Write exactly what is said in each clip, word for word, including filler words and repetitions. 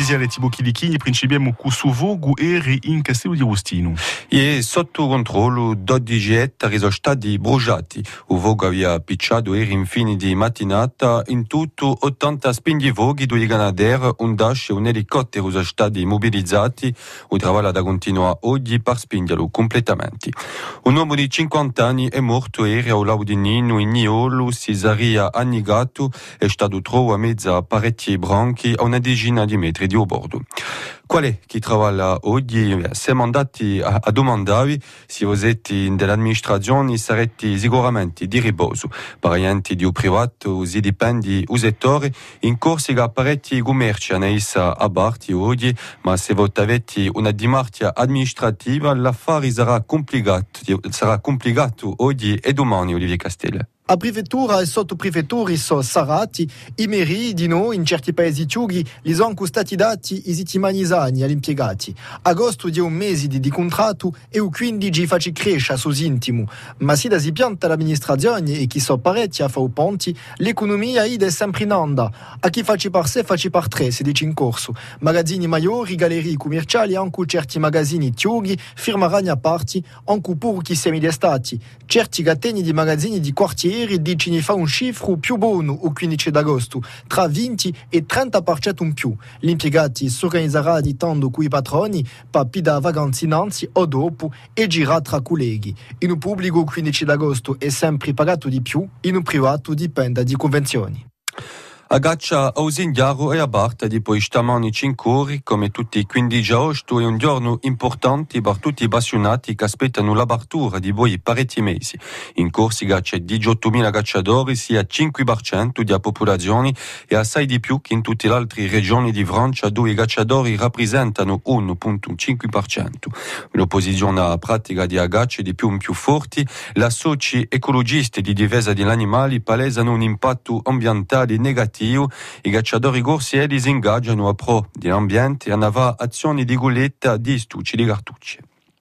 Disiale Tibo Chilichini, principiamo con Suvogu eri in Castello di Agostino. E sotto controllo dodici ettari sono stati bruciati. Il vogo aveva picciato eri in fine di mattinata. In tutto ottanta spingivoghi, due Canadair, un dash e un elicottero sono stati mobilizzati. Il lavoro da continua oggi per spingerlo completamente. Un uomo di cinquanta anni è morto ieri a Laudinino in Niolo, si sarebbe annegato, è stato trovato a mezzo a parecchi branchi a una decina di metri di bordo. Qual è chi lavora oggi? Siamo andati a, a domandare se voi siete dell'amministrazione sarete sicuramente di riposo. Parenti di un privato si dipende un settore in corsica parecchi commerci hanno essa aperti oggi, ma se voi avete una dimartia amministrativa l'affare sarà complicato, sarà complicato oggi e domani, Olivier Castella. A prefettura e sottoprefetture sono sarati, i meri di noi in certi paesi ciughi li sono stati dati i settimanizani agli impiegati. Agosto di un mese di, di contratto e il quindici facci crescere sul intimo. Ma se da si pianta l'amministrazione e chi sono parecchi a fare ponti, l'economia è sempre in onda. A chi facci par sé, facci par tre, si dice in corso. Magazzini maiori, gallerie commerciali, anche certi magazzini ciughi, firmeranno a parti, anche pur chi siamo di stati. Certi gatteni di magazzini di quartiere dice ne fa un cifro più buono il quindici d'agosto, tra venti e trenta per cento in più. Gli impiegati si organizzeranno di tanto con i patroni per pida vacanze innanzi o dopo e girare tra colleghi. In un pubblico il quindici d'agosto è sempre pagato di più, in un privato dipende di convenzioni. Agaccia a Usindiaro e a Barta di poi stamani cinque ore, come tutti i quindici agosto, è un giorno importante per tutti i appassionati che aspettano l'apertura di voi parecchi mesi. In Corsica c'è diciottomila cacciatori, sia cinque per cento della popolazione e assai di più che in tutte le altre regioni di Francia dove i cacciatori rappresentano uno virgola cinque per cento. L'opposizione alla pratica di agacci di più in più forti, la soci ecologisti di difesa degli animali palesano un impatto ambientale negativo. I cacciatori corsieri si ingaggiano a pro dell'ambiente e a fare azioni di goletta di stucci di cartucce.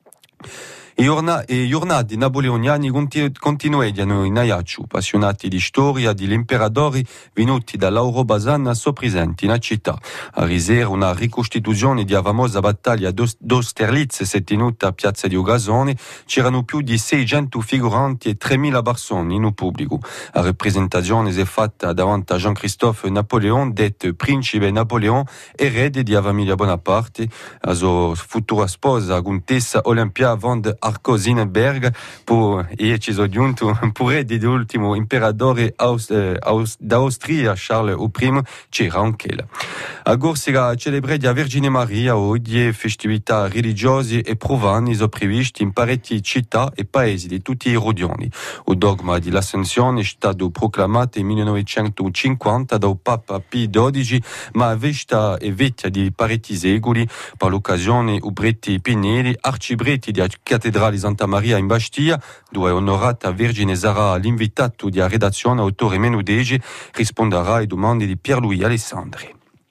I giornati napoleoniani continuano in Aiacciu, appassionati di storia degli imperatori venuti dall'Eurobasan sono presenti in città. A risera una ricostituzione della famosa battaglia d'Austerlitz si è tenuta a Piazza di Ugasone, c'erano più di seicento figuranti e tremila persone in un pubblico. La rappresentazione si è fatta davanti a Jean-Christophe Napoleon, detto principe Napoleon, erede della famiglia Bonaparte, la sua futura sposa, contessa Olympia von der Arcosinenberg, pur, e ci sono giunto pure dell'ultimo imperatore Aus, eh, Aus, d'Austria, Charles I, c'era anche là. A Corsica celebrare la Vergine Maria oggi festività religiose e profane sono previste in parecchie città e paesi di tutti i regioni. Il dogma dell'Ascensione è stato proclamato nel millenovecentocinquanta dal Papa Pio dodici, ma a vista e vecchia di parecchi secoli, per l'occasione i preti Pinelli, arcipreti della cattedrale Santa Maria in Bastia, dove onorata Vergine sarà l'invitato della redazione autore Menudegi, risponderà alle domande di Pierluigi Alessandri.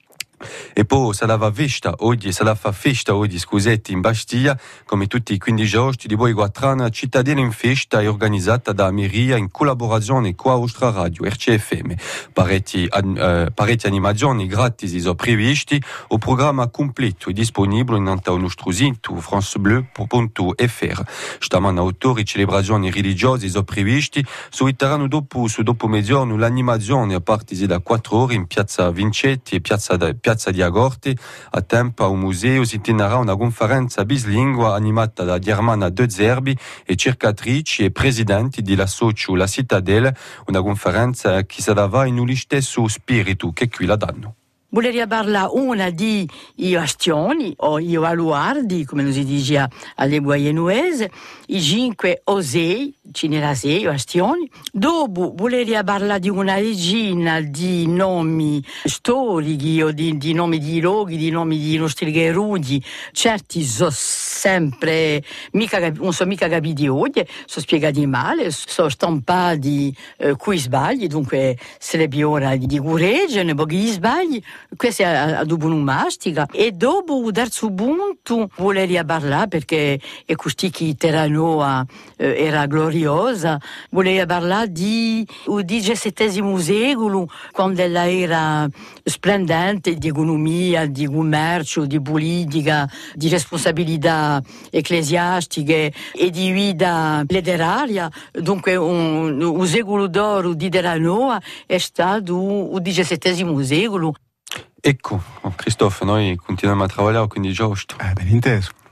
E poi se la va festa oggi, se la fa festa oggi, scusetti, in Bastia, come tutti i quindici agosto di Boi Guatrana, cittadina in festa è organizzata da Ameria in collaborazione con Austria Radio, R C F M. Parecchi, eh, parecchi animazioni gratis sono previsti, il programma completo è disponibile in un nostro sito francebleu punto f r. Stamane autori e celebrazioni religiose sono previsti, suiteranno dopo, su dopo mezzogiorno l'animazione a partire da quattro ore in Piazza Vincetti e Piazza da Piazza di Agorti. A tempo a un museo si terrà una conferenza bislingua animata da Germana De Zerbi e cercatrici e presidenti della Socio La Citadelle, una conferenza che si dava in un stesso spirito che qui la danno. Voleria parlare una di i astioni o i baluardi, come si dice alle guaianuese, i cinque osei, cinerasei o astioni. Dopo voleria parlare di una regina di nomi storici o di, di nomi di luoghi, di nomi di nostri erudi, certi sos sempre, mica, non sono mica capiti oggi, sono spiegati male, sono stampati eh, coi sbagli, dunque se le ora di correggere, perché gli sbagli, questo è a, a dopo mastica. E dopo il terzo punto volevo parlare, perché è così che Terranova eh, era gloriosa, volevo parlare di il diciassettesimo secolo, quando ella era splendente di economia, di commercio, di politica, di responsabilità ecclesiastiche e di vita letteraria. Dunque un, un secolo d'oro di Terranova è stato il diciassettesimo secolo. Ecco, Christophe, noi continuiamo a lavorare, quindi giusto. Eh, ben inteso.